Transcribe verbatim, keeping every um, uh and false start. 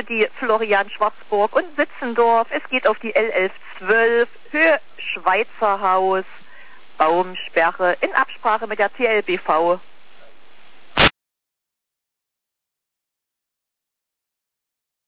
die Florian Schwarzburg und Sitzendorf. Es geht auf die L elf zwölf, Höhe Schweizerhaus, Baumsperre in Absprache mit der T L B V.